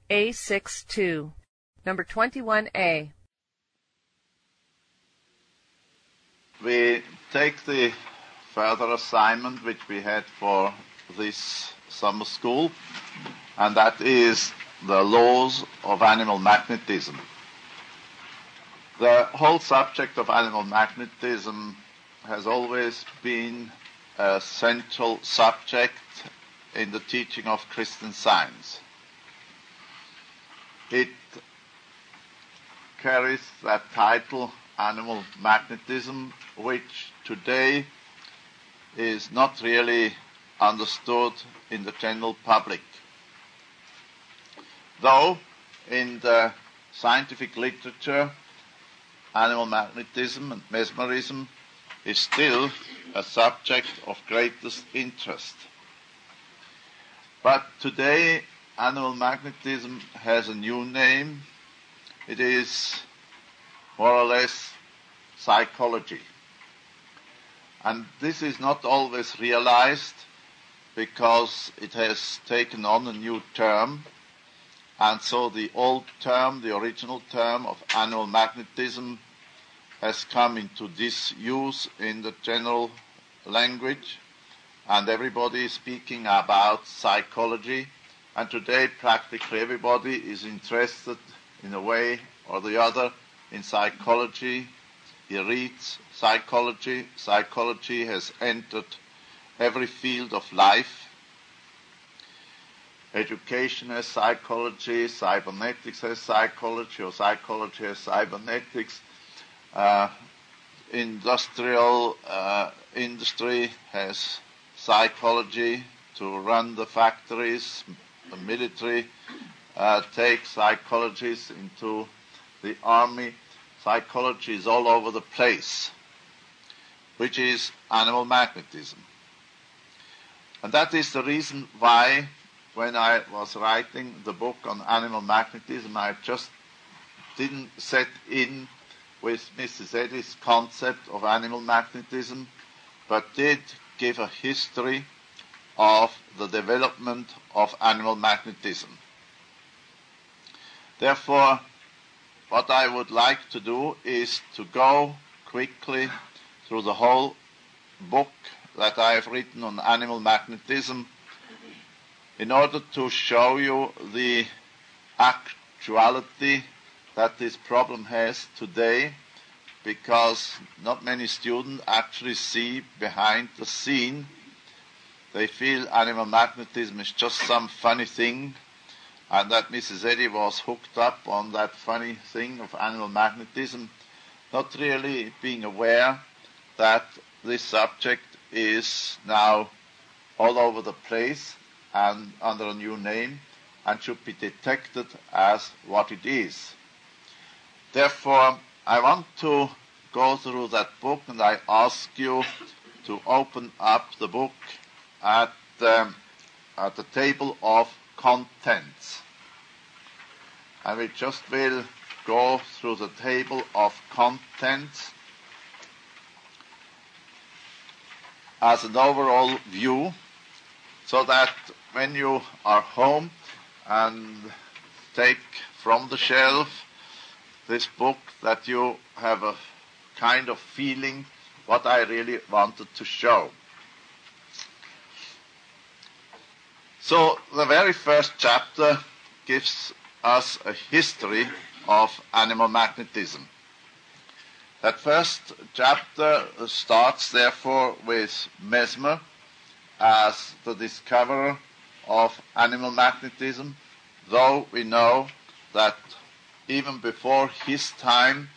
A62. Number 21A. We take the further assignment which we had for this summer school, and that is the laws of animal magnetism. The whole subject of animal magnetism has always been a central subject in the teaching of Christian Science. It carries that title, Animal Magnetism, which today is not really understood in the general public. Though in the scientific literature, animal magnetism and mesmerism is still a subject of greatest interest. But today, animal magnetism has a new name. It is more or less psychology. And this is not always realized because it has taken on a new term. And so the old term, the original term of animal magnetism, has come into disuse in the general language, and everybody is speaking about psychology. And today practically everybody is interested in a way or the other in psychology. He reads psychology. Psychology has entered every field of life. Education has psychology, cybernetics has psychology, or psychology has cybernetics. Industry has psychology to run the factories. The military takes psychologists into the army. Psychology is all over the place, which is animal magnetism. And that is the reason why, when I was writing the book on animal magnetism, I just didn't set in with Mrs. Eddy's concept of animal magnetism, but did give a history of the development of animal magnetism. Therefore, what I would like to do is to go quickly through the whole book that I have written on animal magnetism in order to show you the actuality that this problem has today, because not many students actually see behind the scene. They feel animal magnetism is just some funny thing, and that Mrs. Eddy was hooked up on that funny thing of animal magnetism, not really being aware that this subject is now all over the place and under a new name and should be detected as what it is. Therefore, I want to go through that book, and I ask you to open up the book at the table of contents. And we just will go through the table of contents as an overall view, so that when you are home and take from the shelf this book, that you have a kind of feeling what I really wanted to show. So the very first chapter gives us a history of animal magnetism. That first chapter starts therefore with Mesmer as the discoverer of animal magnetism, though we know that even before his time,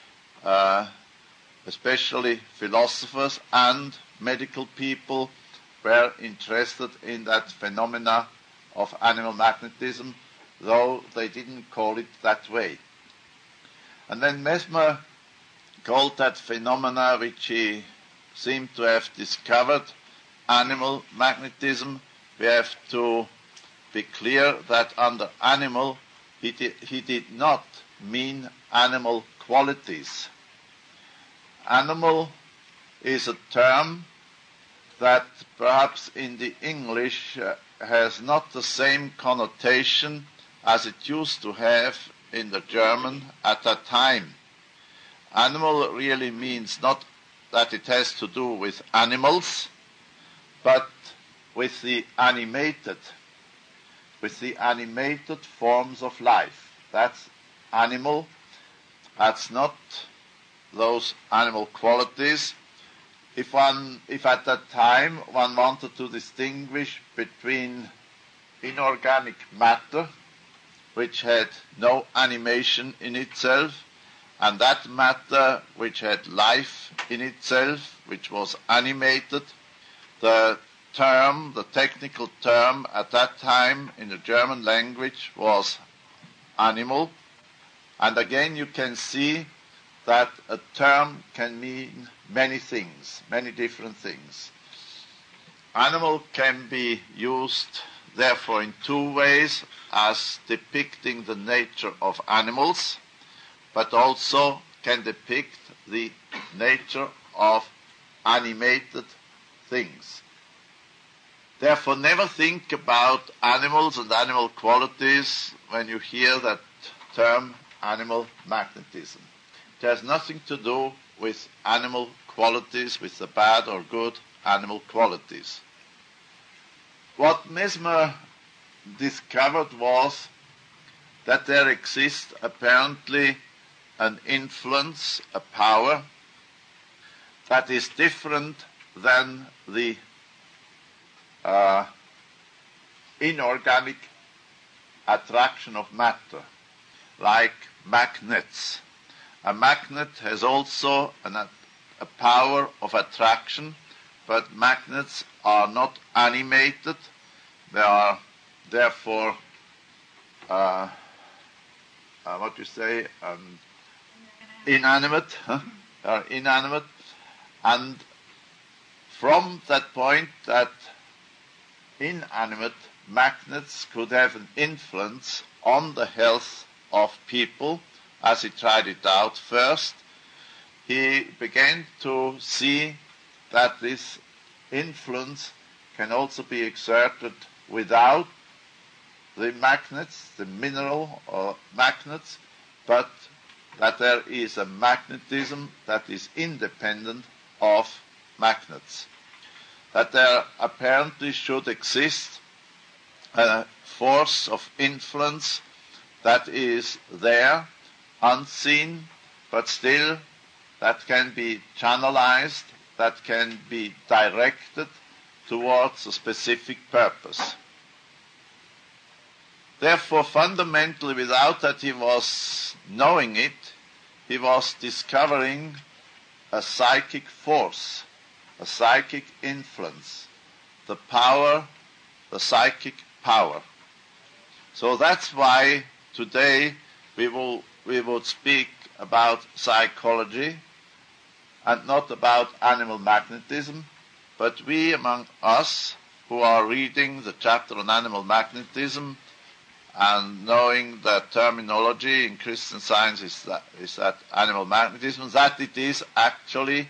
especially philosophers and medical people were interested in that phenomena of animal magnetism, though they didn't call it that way. And then Mesmer called that phenomena, which he seemed to have discovered, animal magnetism. We have to be clear that under animal, he did not mean animal qualities. Animal is a term that perhaps in the English has not the same connotation as it used to have in the German at that time. Animal really means not that it has to do with animals, but with the animated forms of life. That's animal. That's not those animal qualities. If at that time one wanted to distinguish between inorganic matter, which had no animation in itself, and that matter which had life in itself, which was animated, the technical term at that time in the German language was animal. And again, you can see that a term can mean many things, many different things. Animal can be used, therefore, in two ways, as depicting the nature of animals, but also can depict the nature of animated things. Therefore, never think about animals and animal qualities when you hear that term animal magnetism. It has nothing to do with animal qualities, with the bad or good animal qualities. What Mesmer discovered was that there exists apparently an influence, a power, that is different than the inorganic attraction of matter, like magnets. A magnet has also a power of attraction, but magnets are not animated. They are therefore, inanimate. They are inanimate. And from that point that inanimate magnets could have an influence on the health of people, as he tried it out first, he began to see that this influence can also be exerted without the magnets, the mineral or magnets, but that there is a magnetism that is independent of magnets. That there apparently should exist a force of influence that is there, unseen, but still that can be channelized, that can be directed towards a specific purpose. Therefore, fundamentally, without that he was knowing it, he was discovering a psychic force, a psychic influence, the power, the psychic power. So that's why today we would speak about psychology and not about animal magnetism, but we among us who are reading the chapter on animal magnetism and knowing that terminology in Christian Science is that animal magnetism, that it is actually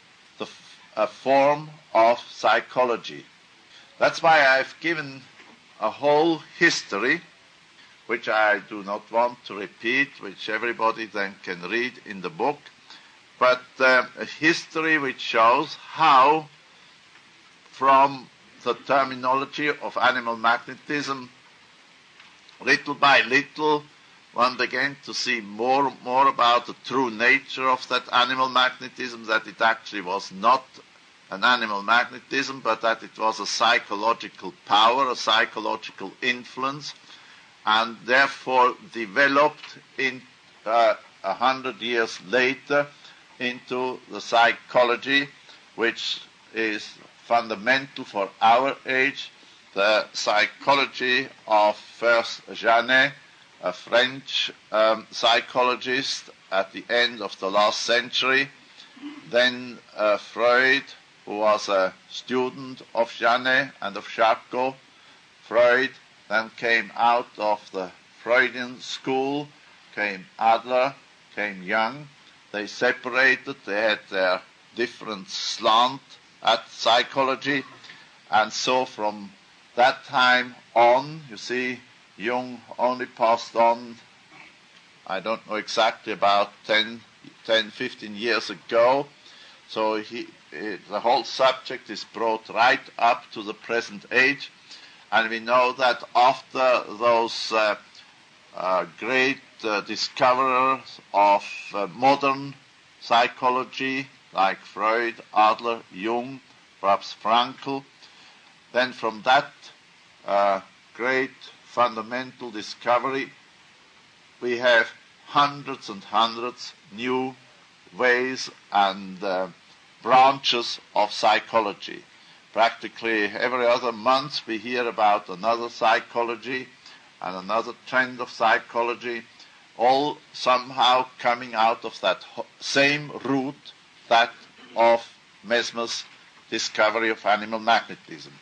a form of psychology. That's why I've given a whole history, which I do not want to repeat, which everybody then can read in the book, but a history which shows how, from the terminology of animal magnetism, little by little, one began to see more about the true nature of that animal magnetism, that it actually was not an animal magnetism, but that it was a psychological power, a psychological influence, and therefore developed in 100 years later into the psychology, which is fundamental for our age, the psychology of first Janet, a French psychologist at the end of the last century, then Freud, who was a student of Janet and of Charcot. Freud then came out of the Freudian school, came Adler, came Jung. They separated, they had their different slant at psychology, and so from that time on, you see, Jung only passed on, I don't know exactly, about 10, 15 years ago. So the whole subject is brought right up to the present age. And we know that after those great discoverers of modern psychology, like Freud, Adler, Jung, perhaps Frankl, then from that great fundamental discovery, we have hundreds and hundreds new ways and branches of psychology. Practically every other month we hear about another psychology and another trend of psychology, all somehow coming out of that same root, that of Mesmer's discovery of animal magnetism.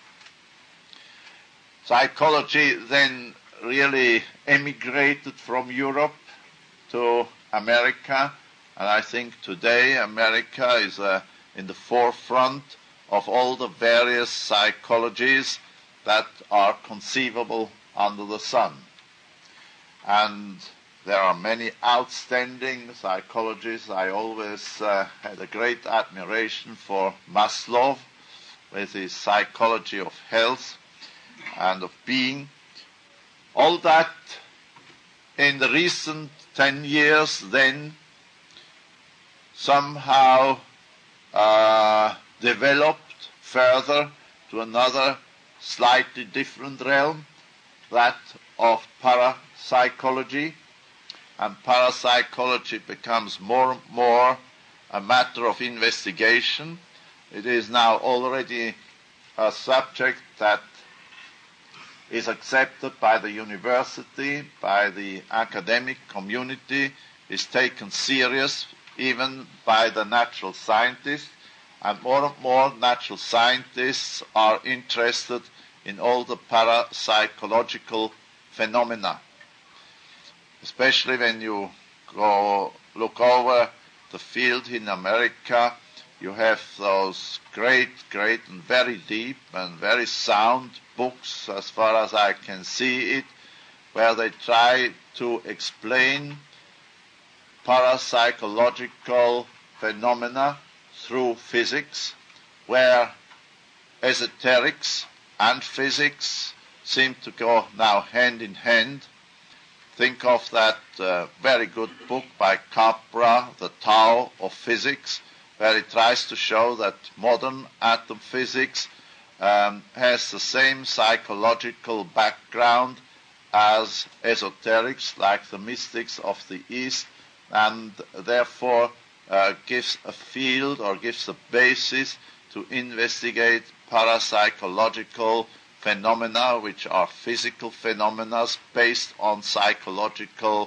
Psychology then really emigrated from Europe to America, and I think today America is in the forefront of all the various psychologies that are conceivable under the sun. And there are many outstanding psychologists. I always had a great admiration for Maslow with his psychology of health and of being. All that in the recent 10 years then somehow developed further to another slightly different realm, that of parapsychology. And parapsychology becomes more and more a matter of investigation. It is now already a subject that is accepted by the university, by the academic community, is taken serious even by the natural scientists, and more natural scientists are interested in all the parapsychological phenomena. Especially when you go look over the field in America, you have those great and very deep and very sound books, as far as I can see it, where they try to explain parapsychological phenomena through physics, where esoterics and physics seem to go now hand in hand. Think of that very good book by Capra, The Tao of Physics, where it tries to show that modern atom physics has the same psychological background as esoterics, like the mystics of the East, and therefore gives a field or gives a basis to investigate parapsychological phenomena, which are physical phenomena based on psychological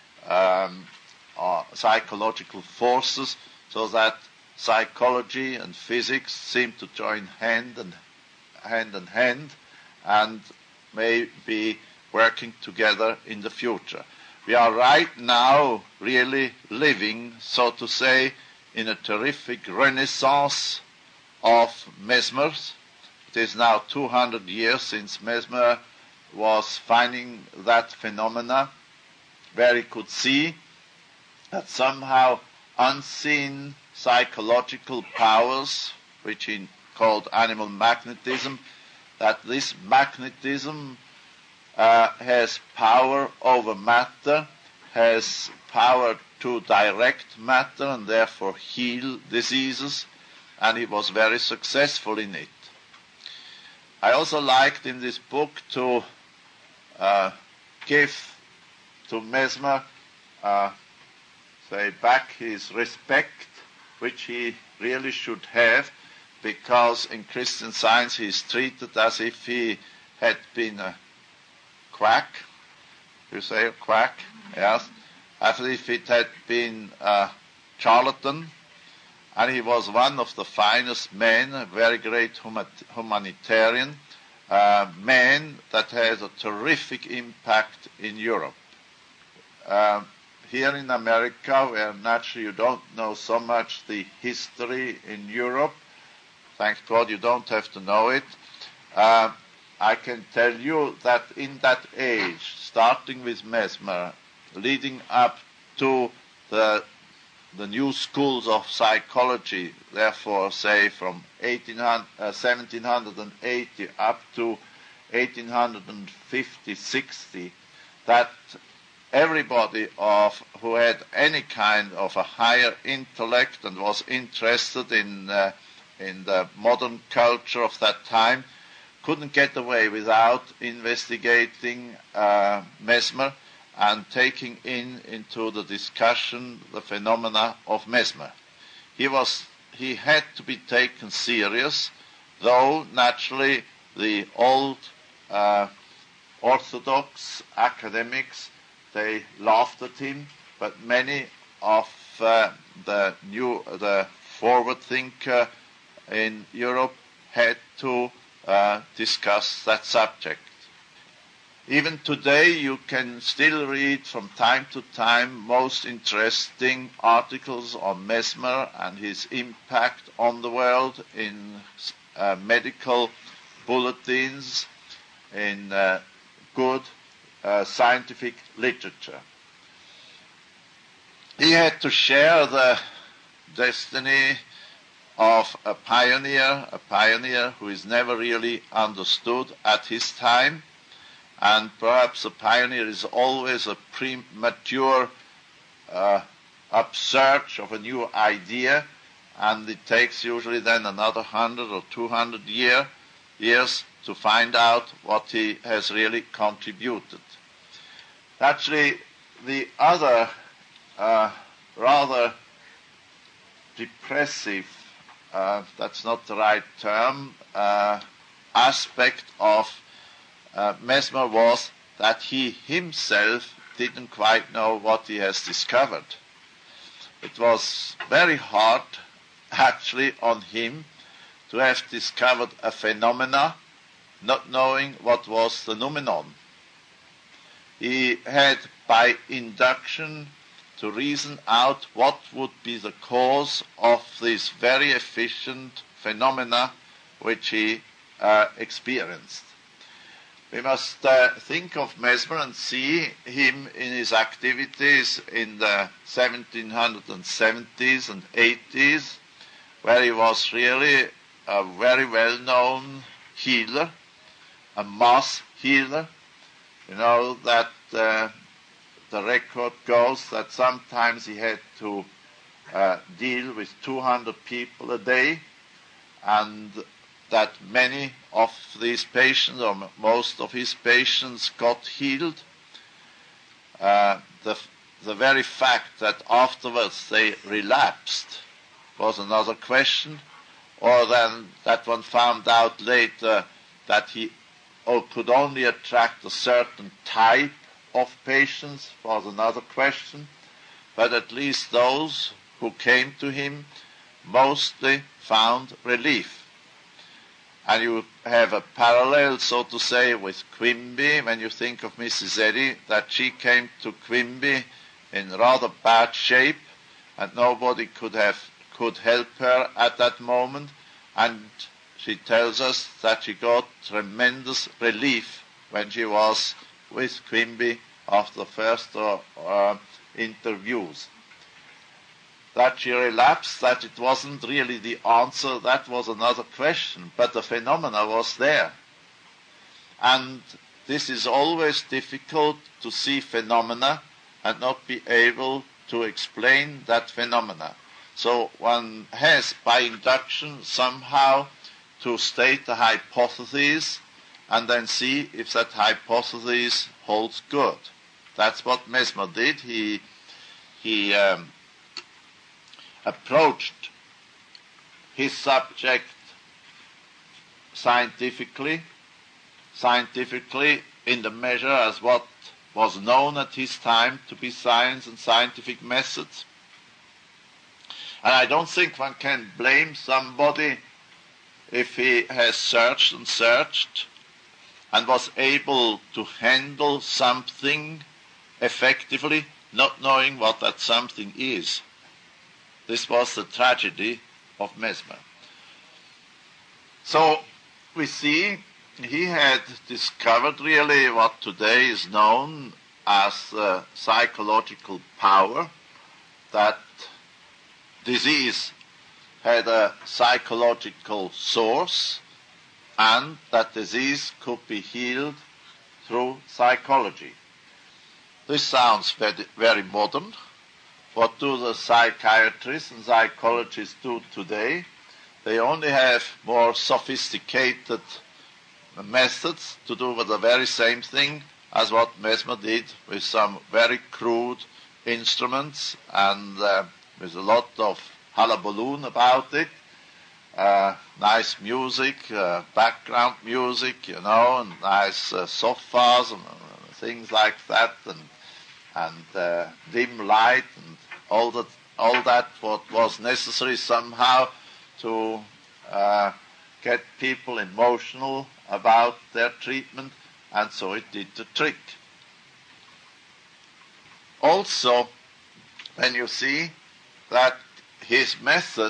forces, so that psychology and physics seem to join hand in hand and may be working together in the future. We are right now really living, so to say, in a terrific renaissance of Mesmer. It is now 200 years since Mesmer was finding that phenomena, where he could see that somehow unseen psychological powers, which he called animal magnetism, that this magnetism has power over matter, has power to direct matter and therefore heal diseases, and he was very successful in it. I also liked in this book to give to Mesmer, back his respect, which he really should have, because in Christian Science he is treated as if he had been a quack. You say a quack? Yes. As if it had been a charlatan. And he was one of the finest men, a very great humanitarian, man that has a terrific impact in Europe. Here in America, where naturally you don't know so much the history in Europe, thank God you don't have to know it, I can tell you that in that age, starting with Mesmer, leading up to the new schools of psychology, therefore say from 1780 up to 1850-60, that everybody who had any kind of a higher intellect and was interested in the modern culture of that time couldn't get away without investigating Mesmer and taking into the discussion the phenomena of Mesmer. He had to be taken serious, though naturally the old orthodox academics, they laughed at him, but many of the forward thinker in Europe had to discuss that subject. Even today you can still read from time to time most interesting articles on Mesmer and his impact on the world in medical bulletins, in good scientific literature. He had to share the destiny of a pioneer who is never really understood at his time, and perhaps a pioneer is always a premature upsurge of a new idea, and it takes usually then another 100 or 200 years to find out what he has really contributed. Actually, the other rather depressive, that's not the right term, aspect of Mesmer was that he himself didn't quite know what he has discovered. It was very hard, actually, on him to have discovered a phenomena, not knowing what was the noumenon. He had, by induction, to reason out what would be the cause of this very efficient phenomena which he experienced. We must think of Mesmer and see him in his activities in the 1770s and 80s, where he was really a very well-known healer, a mass healer. You know that the record goes that sometimes he had to deal with 200 people a day, and that many of these patients, or most of his patients, got healed. The very fact that afterwards they relapsed was another question, or then that one found out later that he could only attract a certain type of patients was another question. But at least those who came to him mostly found relief. And you have a parallel, so to say, with Quimby, when you think of Mrs. Eddy, that she came to Quimby in rather bad shape, and nobody could help her at that moment, and she tells us that she got tremendous relief when she was with Quimby after the first interviews. That she relapsed, that it wasn't really the answer, that was another question, but the phenomena was there. And this is always difficult to see phenomena and not be able to explain that phenomena. So one has, by induction, somehow to state a hypothesis and then see if that hypothesis holds good. That's what Mesmer did. He approached his subject scientifically in the measure as what was known at his time to be science and scientific methods. And I don't think one can blame somebody if he has searched and was able to handle something effectively, not knowing what that something is. This was the tragedy of Mesmer. So we see he had discovered really what today is known as psychological power, that disease had a psychological source and that disease could be healed through psychology. This sounds very, very modern. What do the psychiatrists and psychologists do today? They only have more sophisticated methods to do with the very same thing as what Mesmer did, with some very crude instruments and with a lot of hullabaloo about it. Nice music, background music, and nice sofas and things like that, and dim light and all that what was necessary somehow to get people emotional about their treatment, and so it did the trick. Also, when you see that his method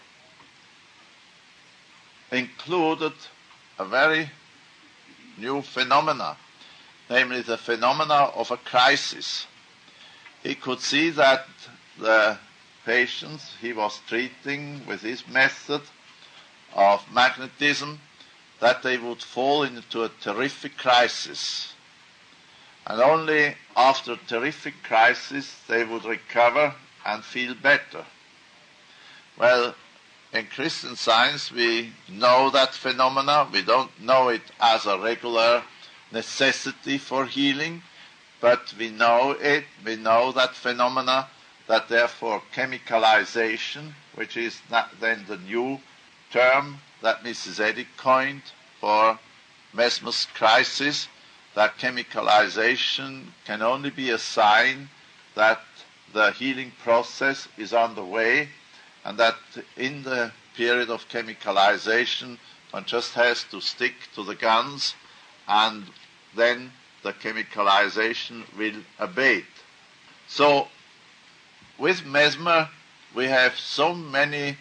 included a very new phenomena, namely the phenomena of a crisis. He could see that the patients he was treating with his method of magnetism, that they would fall into a terrific crisis. And only after a terrific crisis they would recover and feel better. Well, in Christian Science we know that phenomena. We don't know it as a regular necessity for healing, but we know it. We know that phenomena, that therefore chemicalization, which is then the new term that Mrs. Eddy coined for Mesmer's crisis, that chemicalization can only be a sign that the healing process is underway, and that in the period of chemicalization one just has to stick to the guns, and then the chemicalization will abate. So with Mesmer we have so many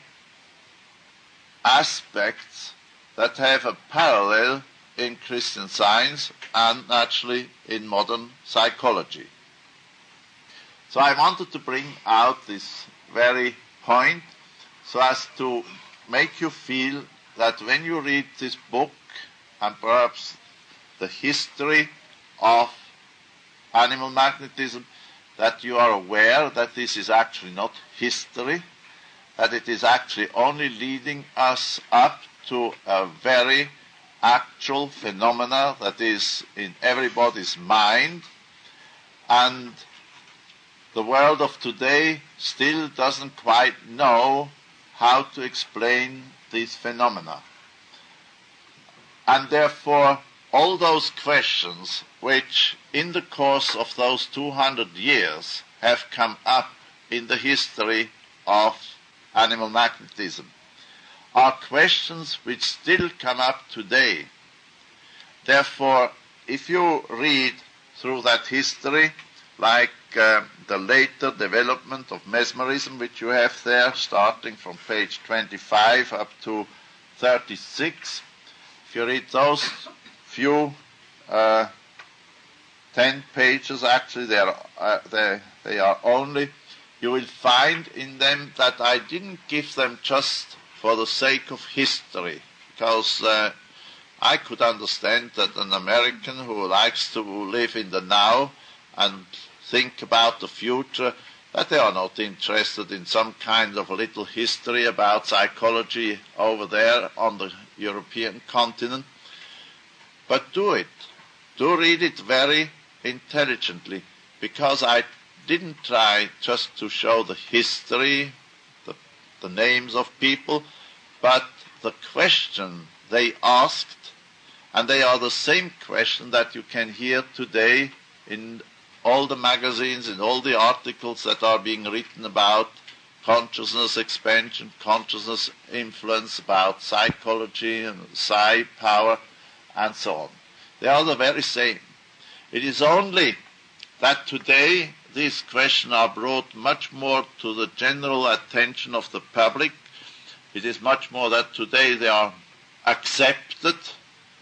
aspects that have a parallel in Christian Science and naturally in modern psychology. So I wanted to bring out this very point so as to make you feel that when you read this book and perhaps the history of animal magnetism, that you are aware that this is actually not history, that it is actually only leading us up to a very actual phenomena that is in everybody's mind, and the world of today still doesn't quite know how to explain these phenomena. And therefore, all those questions which in the course of those 200 years have come up in the history of animal magnetism are questions which still come up today. Therefore, if you read through that history, like the later development of mesmerism, which you have there, starting from page 25 up to 36, if you read those few 10 pages, actually they are only, you will find in them that I didn't give them just for the sake of history, because I could understand that an American who likes to live in the now and think about the future, that they are not interested in some kind of a little history about psychology over there on the European continent. But do it. Do read it very intelligently, because I didn't try just to show the history, the names of people, but the question they asked, and they are the same question that you can hear today in all the magazines, in all the articles that are being written about consciousness expansion, consciousness influence, about psychology and psi power, and so on. They are the very same. It is only that today these questions are brought much more to the general attention of the public. It is much more that today they are accepted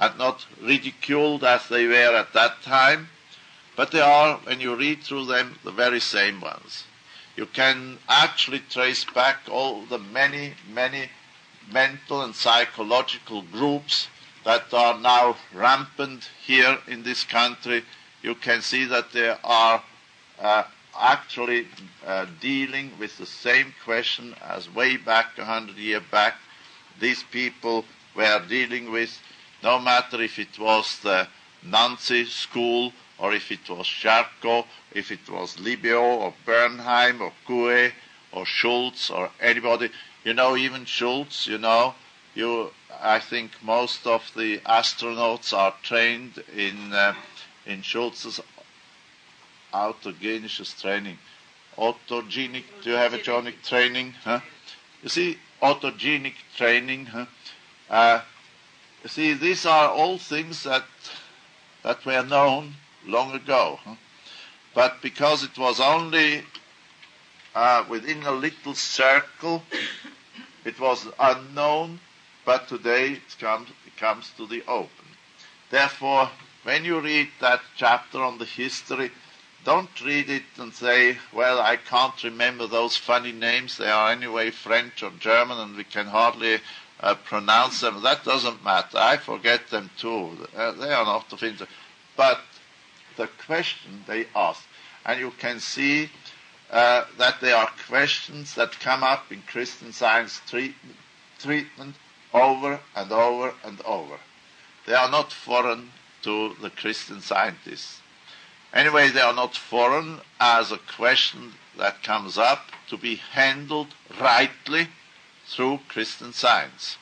and not ridiculed as they were at that time, but they are, when you read through them, the very same ones. You can actually trace back all the many, many mental and psychological groups that are now rampant here in this country. You can see that they are actually dealing with the same question as way back 100 years back. These people were dealing with, no matter if it was the Nancy school or if it was Charcot, if it was Libio or Bernheim or Coué or Schultz or anybody. You know, even Schultz, I think most of the astronauts are trained in Schultz's autogenisches training. Autogenic, do you have a genic training? Huh? You see, autogenic training. Huh? You see, these are all things that were known long ago. Huh? But because it was only within a little circle, it was unknown, but today it comes to the open. Therefore, when you read that chapter on the history, don't read it and say, well, I can't remember those funny names. They are anyway French or German, and we can hardly pronounce them. That doesn't matter. I forget them too. They are not of interest. But the question they ask, and you can see that they are questions that come up in Christian Science treatment over and over and over. They are not foreign to the Christian scientists. Anyway, they are not foreign as a question that comes up to be handled rightly through Christian Science.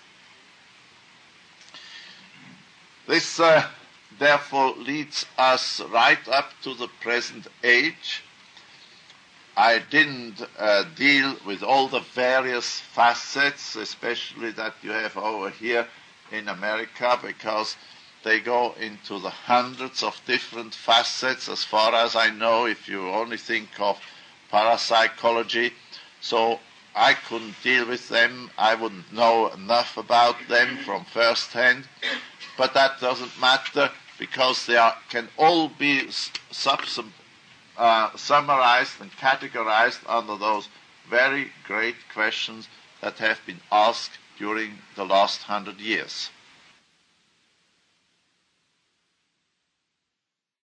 This therefore leads us right up to the present age. I didn't deal with all the various facets, especially that you have over here in America, because they go into the hundreds of different facets, as far as I know, if you only think of parapsychology. So I couldn't deal with them. I wouldn't know enough about them from first hand. But that doesn't matter, because they can all be summarized and categorized under those very great questions that have been asked during the last 100 years.